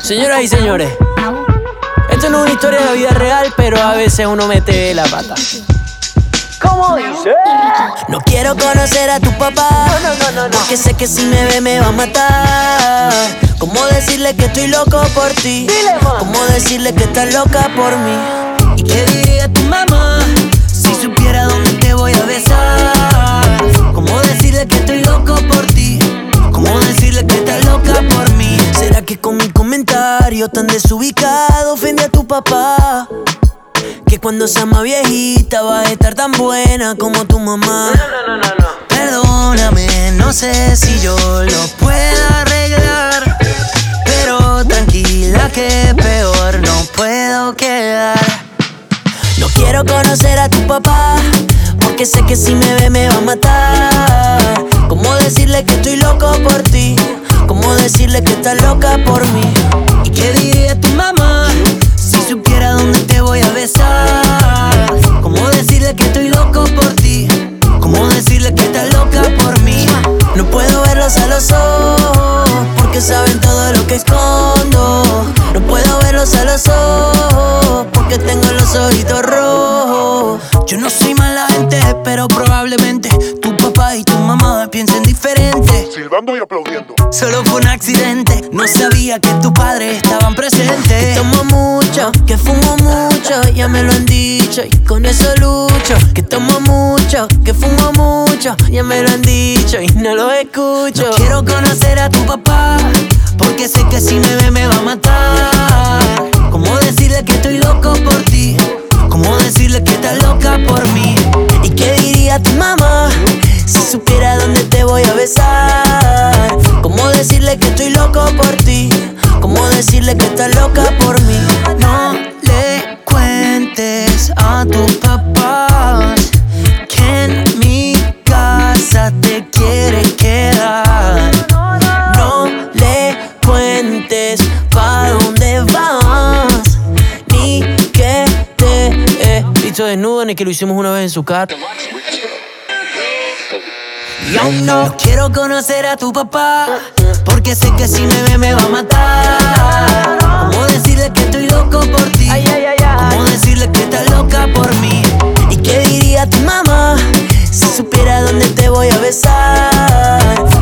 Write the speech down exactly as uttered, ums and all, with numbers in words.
Señoras y señores, esto no es una historia de la vida real, pero a veces uno mete la pata. ¿Cómo dice? No quiero conocer a tu papá, no, no, no, no, porque sé que si me ve me va a matar. ¿Cómo decirle que estoy loco por ti? ¿Cómo decirle que estás loca por mí? ¿Y qué diría tu mamá si supiera dónde te voy a besar? ¿Cómo decirle que estoy loco por ti? ¿Cómo decirle que estás loca por mí? ¿Será que con mi comentario tan desubicado ofendí a tu papá? Que cuando sea más viejita va a estar tan buena como tu mamá. No, no, no, no, no. Perdóname, no sé si yo lo puedo arreglar, pero tranquila que peor no puedo quedar. No quiero conocer a tu papá, porque sé que si me ve me va a matar. ¿Cómo decirle que estoy loco por ti? ¿Cómo decirle que estás loca por mí? ¿Y qué diría tu mamá si supiera dónde te voy a besar? ¿Cómo decirle que estoy loco por ti? ¿Cómo decirle que estás loca por mí? No puedo verlos a los ojos, porque saben todo lo que escondo. No puedo verlos a los ojos, porque tengo los ojitos rojos. Yo no soy mala gente, pero probablemente tu papá y tu mamá piensen diferente. Silbando y aplaudiendo. Solo fue un accidente, no sabía que tus padres estaban presentes. Que tomo mucho, que fumo mucho, ya me lo han dicho y con eso lucho. Que tomo mucho, que fumo mucho, ya me lo han dicho y no lo escucho. No quiero conocer a tu papá, porque sé que si me ve me va a matar. ¿Cómo decirle que estoy loco por ti? ¿Cómo decirle que estás loca por mí? ¿Y qué diría tu mamá si supiera dónde te voy a besar? ¿Cómo decirle que estoy loco por ti? ¿Cómo decirle que estás loca por mí? No le cuentes a tus papás que en mi casa te quieres quedar. No le cuentes pa' dónde vas, ni que te he visto desnudo, ni que lo hicimos una vez en su casa. Yo no, no quiero conocer a tu papá, porque sé que si me ve me va a matar. ¿Cómo decirle que estoy loco por ti? ¿Cómo decirle que estás loca por mí? ¿Y qué diría tu mamá si supiera dónde te voy a besar?